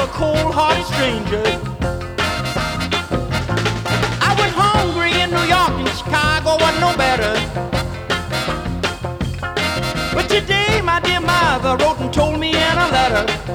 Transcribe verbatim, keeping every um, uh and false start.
cold-hearted stranger. I was hungry in New York and Chicago wasn't no better. But today, my dear mother wrote and told me in a letter,